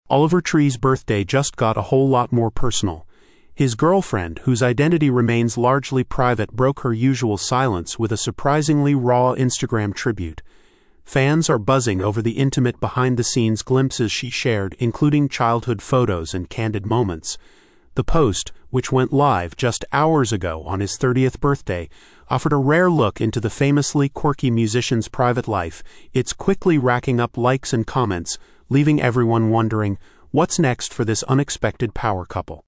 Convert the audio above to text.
Oliver Tree's birthday just got a whole lot more personal. His girlfriend, whose identity remains largely private, broke her usual silence with a surprisingly raw Instagram tribute. Fans are buzzing over the intimate behind-the-scenes glimpses she shared, including childhood photos and candid moments. The post, which went live just hours ago on his 30th birthday, offered a rare look into the famously quirky musician's private life. It's quickly racking up likes and comments, leaving everyone wondering, what's next for this unexpected power couple?